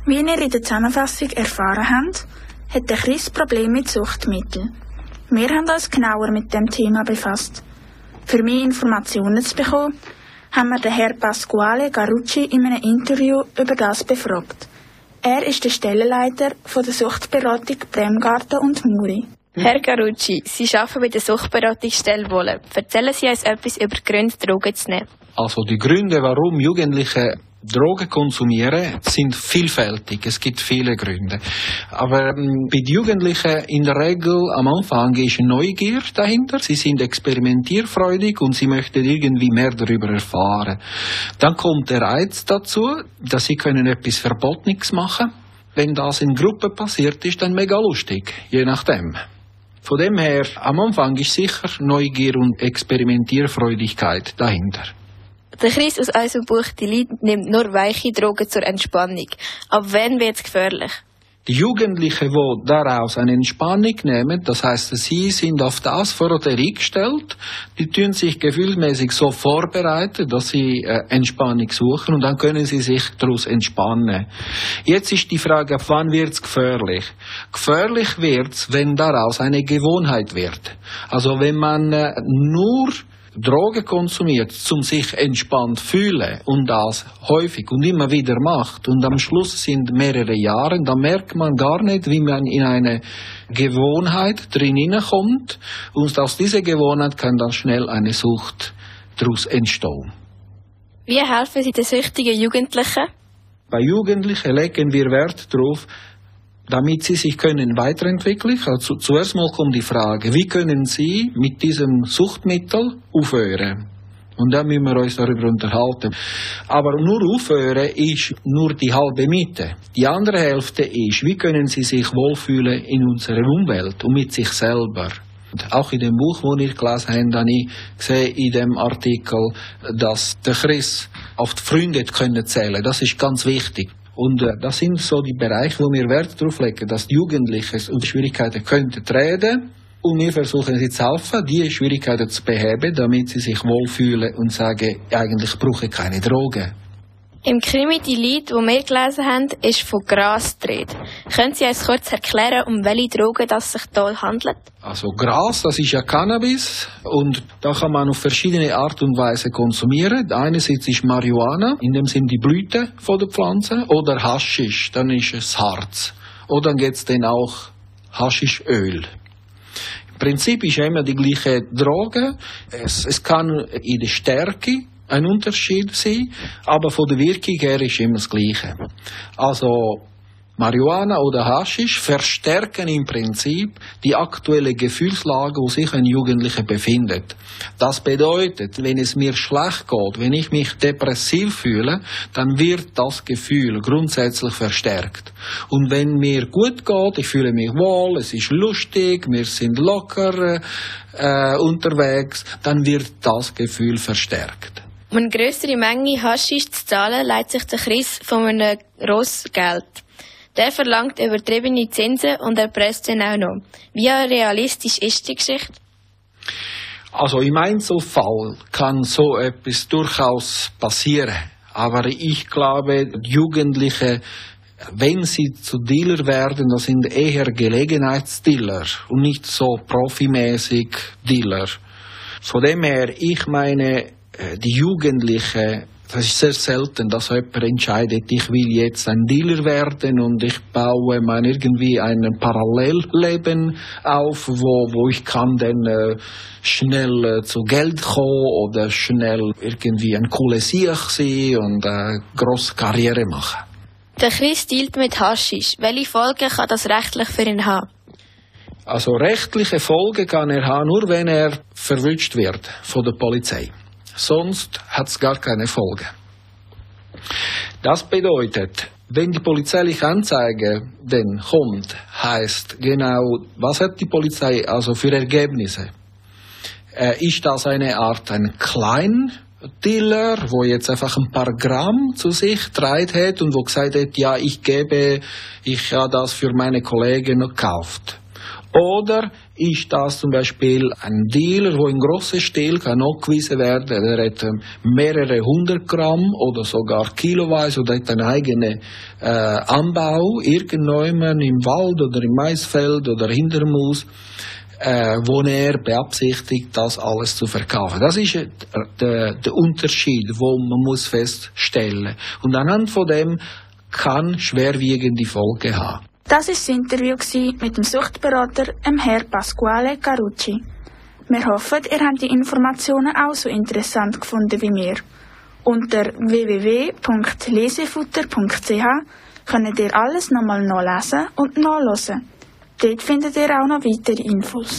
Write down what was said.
Wie ihr in der Zusammenfassung erfahren habt, hat der Chris Probleme mit Suchtmitteln. Wir haben uns genauer mit dem Thema befasst. Für mehr Informationen zu bekommen, haben wir den Herrn Pasquale Garucci in einem Interview über das befragt. Er ist der Stellenleiter von der Suchtberatung Bremgarten und Muri. Herr Garucci, Sie arbeiten bei der Suchtberatungsstelle Wohlen. Erzählen Sie uns etwas über die Gründe, Drogen zu nehmen. Also die Gründe, warum Jugendliche Drogen konsumieren, sind vielfältig. Es gibt viele Gründe. Aber bei den Jugendlichen in der Regel am Anfang ist Neugier dahinter. Sie sind experimentierfreudig und sie möchten irgendwie mehr darüber erfahren. Dann kommt der Reiz dazu, dass sie können etwas Verbotenes machen. Wenn das in Gruppe passiert, ist dann mega lustig, je nachdem. Von dem her, am Anfang ist sicher Neugier und Experimentierfreudigkeit dahinter. Der Chris aus unserem Buch «Die Lied» nimmt nur weiche Drogen zur Entspannung. Ab wann wird es gefährlich? Die Jugendlichen, die daraus eine Entspannung nehmen, das heisst, sie sind auf das vorher eingestellt, die tun sich gefühlsmäßig so vorbereiten, dass sie Entspannung suchen und dann können sie sich daraus entspannen. Jetzt ist die Frage, ab wann wird es gefährlich? Gefährlich wird es, wenn daraus eine Gewohnheit wird. Also wenn man nur Drogen konsumiert, um sich entspannt zu fühlen und das häufig und immer wieder macht und am Schluss sind mehrere Jahre, dann merkt man gar nicht, wie man in eine Gewohnheit drin kommt und aus dieser Gewohnheit kann dann schnell eine Sucht daraus entstehen. Wie helfen Sie den süchtigen Jugendlichen? Bei Jugendlichen legen wir Wert darauf, damit sie sich können weiterentwickeln. Also zuerst mal kommt die Frage, wie können sie mit diesem Suchtmittel aufhören? Und dann müssen wir uns darüber unterhalten. Aber nur aufhören ist nur die halbe Miete. Die andere Hälfte ist, wie können sie sich wohlfühlen in unserer Umwelt und mit sich selber. Und auch in dem Buch, das ich gelesen habe, habe ich gesehen in dem Artikel, dass der Chris auf die Freunde können zählen. Das ist ganz wichtig. Und das sind so die Bereiche, wo wir Wert darauf legen, dass die Jugendlichen und die Schwierigkeiten könnten treten. Und wir versuchen sie zu helfen, diese Schwierigkeiten zu beheben, damit sie sich wohlfühlen und sagen, eigentlich brauche ich keine Drogen. Im Krimi «Die Lied», das wir gelesen haben, ist von Gras die Rede. Können Sie uns kurz erklären, um welche Drogen es sich hier handelt? Also Gras, das ist ja Cannabis und da kann man auf verschiedene Art und Weise konsumieren. Einerseits ist Marihuana, in dem sind die Blüten von der Pflanze, oder Haschisch, dann ist es Harz. Oder dann gibt es dann auch Haschischöl. Im Prinzip ist immer die gleiche Droge. Es kann in der Stärke ein Unterschied sein, aber von der Wirkung her ist immer das Gleiche. Also Marihuana oder Haschisch verstärken im Prinzip die aktuelle Gefühlslage, wo sich ein Jugendlicher befindet. Das bedeutet, wenn es mir schlecht geht, wenn ich mich depressiv fühle, dann wird das Gefühl grundsätzlich verstärkt. Und wenn mir gut geht, ich fühle mich wohl, es ist lustig, wir sind locker unterwegs, dann wird das Gefühl verstärkt. Um eine grössere Menge Haschisch zu zahlen, leitet sich der Chris von einem Ross Geld. Der verlangt übertriebene Zinsen und erpresst ihn auch noch. Wie realistisch ist die Geschichte? Also im Einzelfall kann so etwas durchaus passieren. Aber ich glaube, Jugendliche, wenn sie zu Dealer werden, das sind eher Gelegenheitsdealer und nicht so profimäßig Dealer. Von dem her, ich meine, die Jugendlichen, das ist sehr selten, dass jemand entscheidet, ich will jetzt ein Dealer werden und ich baue mir irgendwie ein Parallelleben auf, wo ich kann dann schnell zu Geld kommen oder schnell irgendwie ein cooles Sieg sein und eine grosse Karriere machen. Der Chris dealt mit Haschisch. Welche Folgen kann das rechtlich für ihn haben? Also rechtliche Folgen kann er haben, nur wenn er verwünscht wird von der Polizei. Sonst hat es gar keine Folge. Das bedeutet, wenn die polizeiliche Anzeige dann kommt, heißt genau, was hat die Polizei also für Ergebnisse? Ist das eine Art ein Kleindealer, wo jetzt einfach ein paar Gramm zu sich trägt hat und wo gesagt hat, ja, ich habe das für meine Kollegen gekauft? Oder ist das zum Beispiel ein Dealer, der in grossen Stil nachgewiesen werden kann, der hat mehrere 100 Gramm oder sogar kiloweise oder hat einen eigenen Anbau irgendjemand im Wald oder im Maisfeld oder hinter dem Haus, wo er beabsichtigt, das alles zu verkaufen. Das ist der Unterschied, wo man muss feststellen. Und anhand von dem kann schwerwiegende Folgen haben. Das war das Interview mit dem Suchtberater, Herr Pasquale Carucci. Wir hoffen, ihr habt die Informationen auch so interessant gefunden wie wir. Unter www.lesefutter.ch könnt ihr alles nochmal nachlesen und nachhören. Dort findet ihr auch noch weitere Infos.